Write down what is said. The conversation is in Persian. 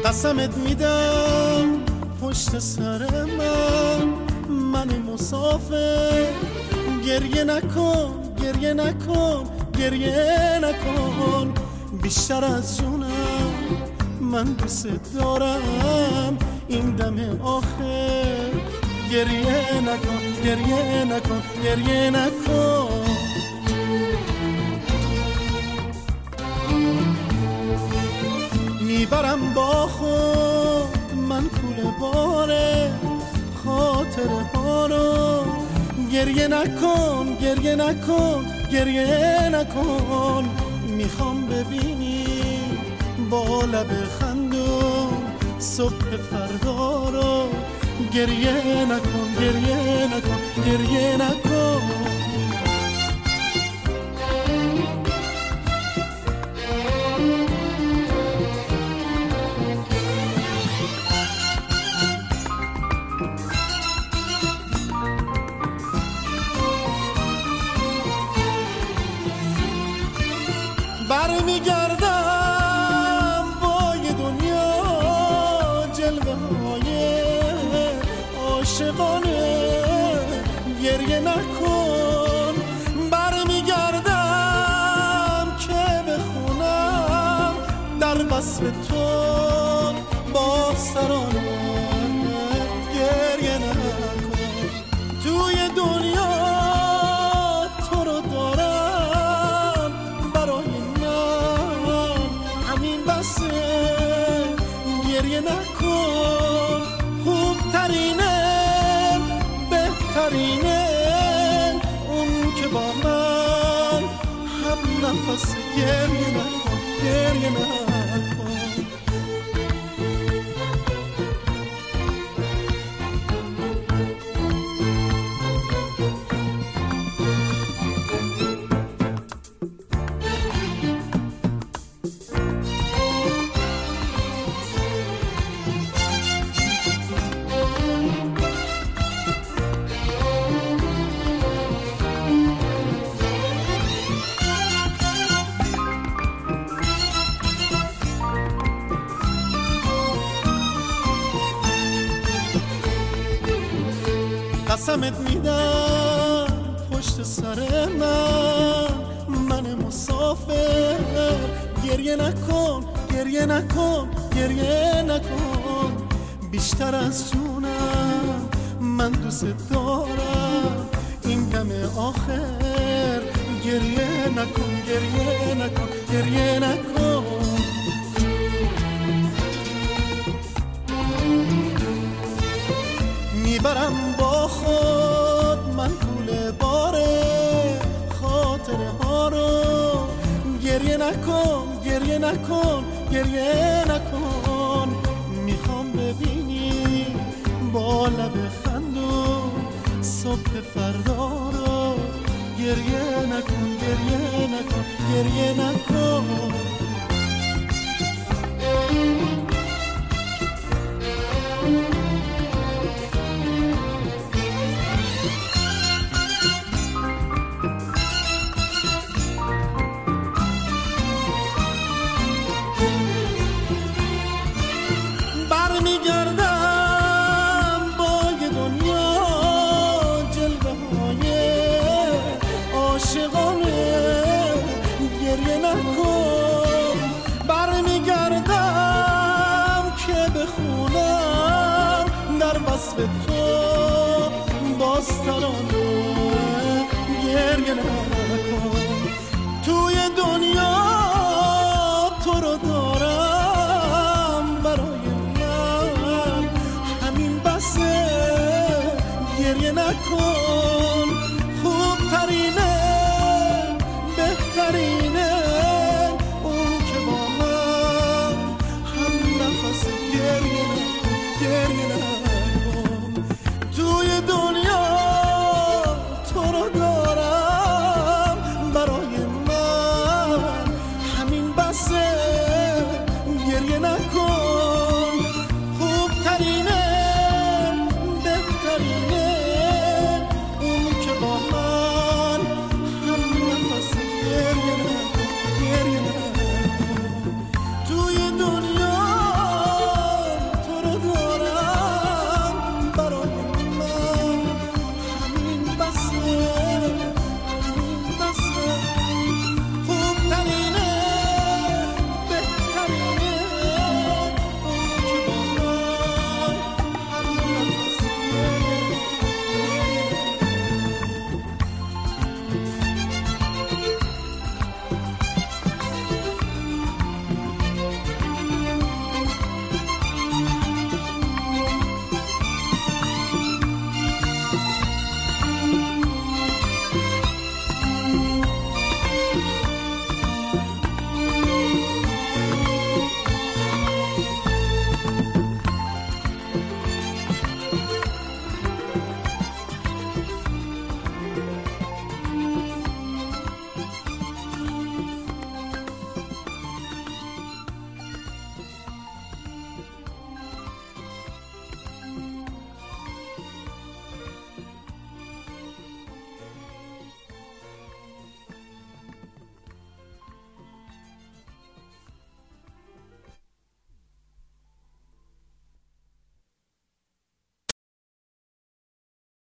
قسمت میدم پشت سر من مسافر، گریه نکن گریه نکن گریه نکن، بیشتر از جونم من دوست دارم این دم آخر، گریه نکن گریه نکن گریه نکن. میبرم با خود من کوله باره خاطره ها رو، گریه نکن گریه نکن گریه نکن، میخوام ببینی با لب خندون صبح فردا رو، گریه نکن گریه نکن گریه نکن. برمیگردم با یه دنیا جلوه های عاشقانه، گریه نکن، برمیگردم که بخونم در وصف تو با سرانه، گریه نکن، توی دنیا تو رو دارم برای گریه نکن، خوبترینه بهترینه اون که با من هم نفس، گریه نکن گریه نکن. قسمت میدم پشت سر من مسافر، گریه نکن گریه نکن گریه نکن، بیشتر از جونم من دوست دارم این دم آخر، گریه نکن گریه نکن گریه نکن. میبرم با خود من کوله باره خاطره ها رو، گریه نکن گریه نکن گریه نکن، میخوام ببینی با لب خندون صبح فردا رو، گریه نکن گریه نکن گریه نکن. برمیگردم با یه دنیا جلوه های عاشقانه، گریه نکن، برمیگردم که بخونم در وصف تو باز ترانه، گریه نکن، توی دنیا تو رو دارم برای من همین بسه، گریه نکن.